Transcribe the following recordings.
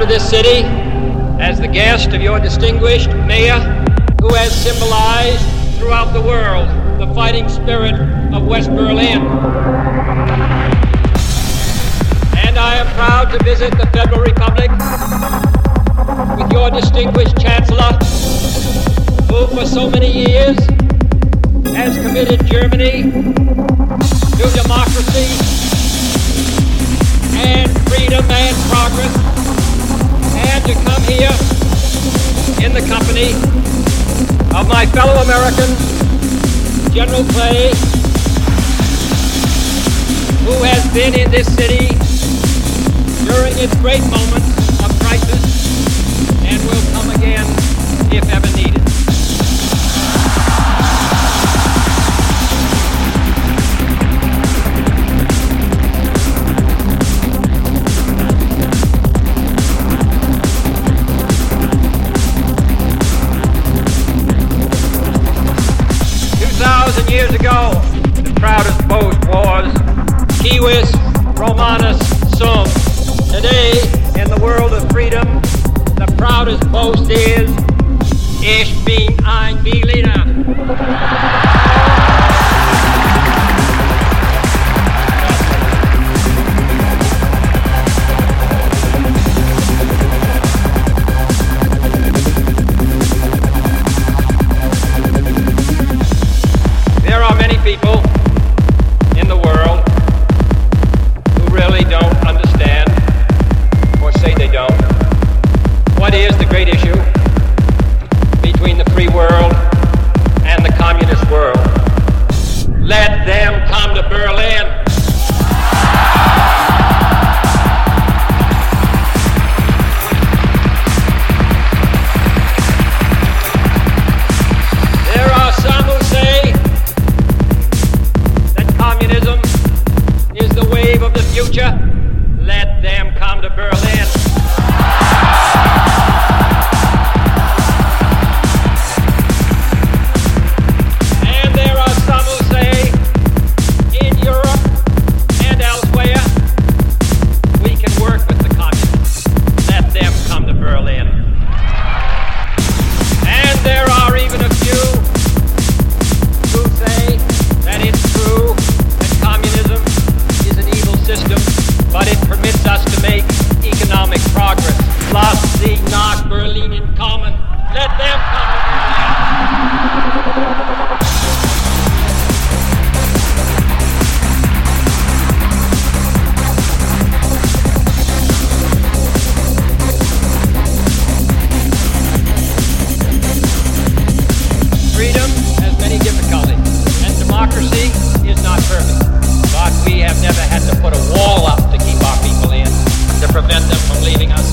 to this city as the guest of your distinguished mayor, who has symbolized throughout the world the fighting spirit of West Berlin. And I am proud to visit the Federal Republic with your distinguished Chancellor, who for so many years has committed Germany to democracy and freedom and progress, and to come here in the company of my fellow American, General Clay, who has been in this city during its great moments of crisis and will come again if ever needed. 2,000 years ago, the proudest boast was Civis Romanus Sum. Today, in the world of freedom, the proudest boast is Ich bin ein Berliner. There are many people in the world who really don't understand, or say they don't, what is the great issue between the free world and the communist world. Let them come to Berlin. There are some who say that communism is the wave of the future. Let them come to Berlin. And there are some who say in Europe and elsewhere we can work with the communists. Let them come to Berlin. And there are even a few who say that it's true that communism is an evil system, but it permits us to make economic progress. Lass sie nach Berlin kommen. Let them come to Berlin. Freedom has many difficulties, and democracy is not perfect. But we have never had to put a wall up to keep our people in, to prevent them from leaving us.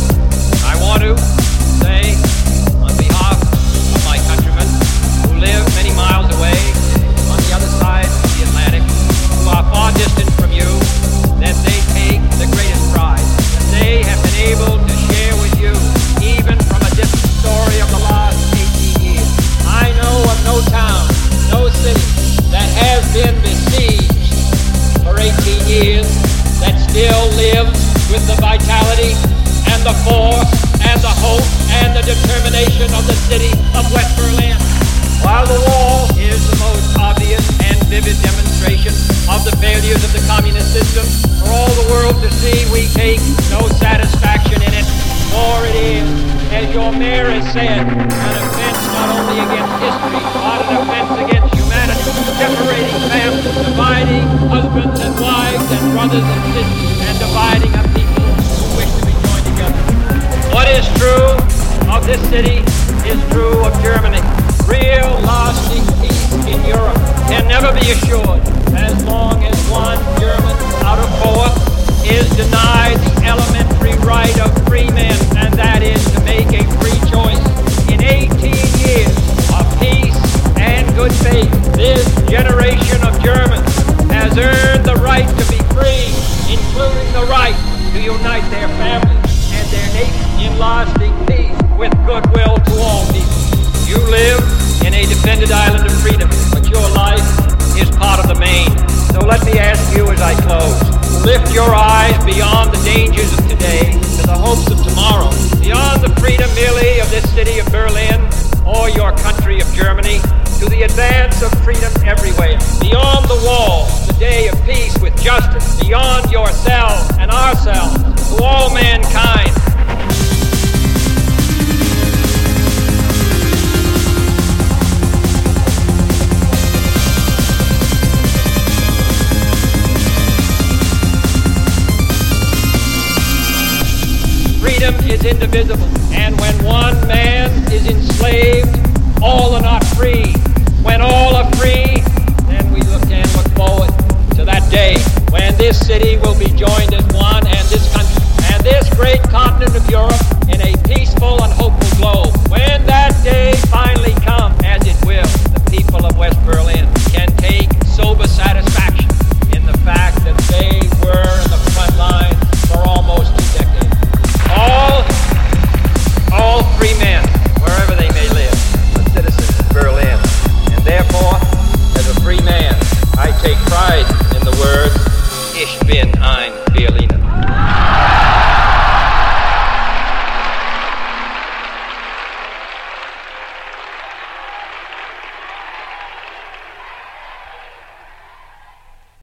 I want to say, on behalf of my countrymen who live many miles away on the other side of the Atlantic, who are far distant from you, that they take the greatest pride, that they have been able to share with you, even from a distant story of the last 18 years. I know of no town, no city that has been besieged for 18 years that still lives with the vitality and the force and the hope and the determination of the city of West Berlin. While the wall is the most obvious and vivid demonstration of the failures of the communist system, for all the world to see, we take no satisfaction in it, for it is, as your mayor has said, an offense not only against history, but an offense against humanity, separating families, dividing husbands and wives and brothers and sisters, and dividing a people who wish to be joined together. What is true of this city is true of Germany. Real lasting peace in Europe can never be assured as long as one German out of 4 is denied the elementary right of free men, and that is to make a free choice. In 18 years of peace and good faith, this generation of Germans has earned the right to be free, including the right to unite their families and their nation in lasting peace with goodwill to all people. You live in a defended island of freedom, but your life is part of the main. So let me ask you as I close, lift your eyes beyond the dangers of today to the the hopes of tomorrow, beyond the freedom merely of this city of Berlin or your country of Germany, to the advance of freedom everywhere, beyond the wall, the day of peace with justice, beyond yourselves and ourselves, to all mankind. Freedom is indivisible, and when one man is enslaved, all are not free. When all are free, then we can look forward to that day when this city will be joined as one, and this country, and this great continent of Europe, in a peaceful and hopeful globe. When that day finally comes, as it will, the people of West Berlin can take sober satisfaction in the fact that they were in the front line for almost 2 decades. All free men, wherever they may live, are citizens of Berlin. And therefore, as a free man, I take pride in the words, Ich bin ein Berliner.